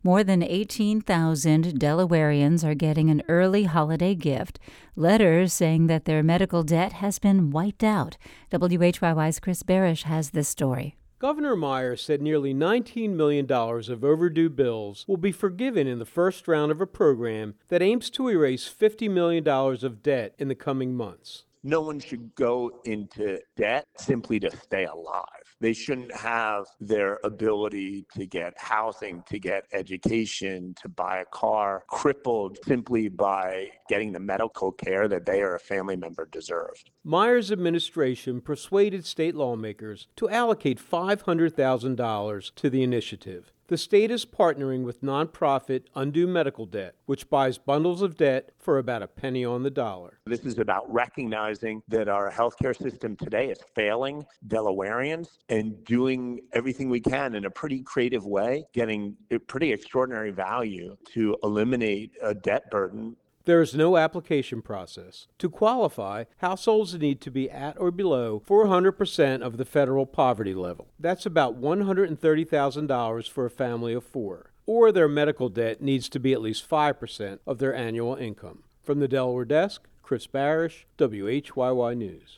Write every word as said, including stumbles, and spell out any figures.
More than eighteen thousand Delawareans are getting an early holiday gift, letters saying that their medical debt has been wiped out. W H Y Y's Chris Barish has this story. Governor Myers said nearly nineteen million dollars of overdue bills will be forgiven in the first round of a program that aims to erase fifty million dollars of debt in the coming months. No one should go into debt simply to stay alive. They shouldn't have their ability to get housing, to get education, to buy a car crippled simply by getting the medical care that they or a family member deserved. Myers' administration persuaded state lawmakers to allocate five hundred thousand dollars to the initiative. The state is partnering with nonprofit Undo Medical Debt, which buys bundles of debt for about a penny on the dollar. This is about recognizing that our healthcare system today is failing Delawareans and doing everything we can in a pretty creative way, getting a pretty extraordinary value to eliminate a debt burden. There is no application process. To qualify, households need to be at or below four hundred percent of the federal poverty level. That's about one hundred thirty thousand dollars for a family of four. Or their medical debt needs to be at least five percent of their annual income. From the Delaware desk, Chris Barish, W H Y Y News.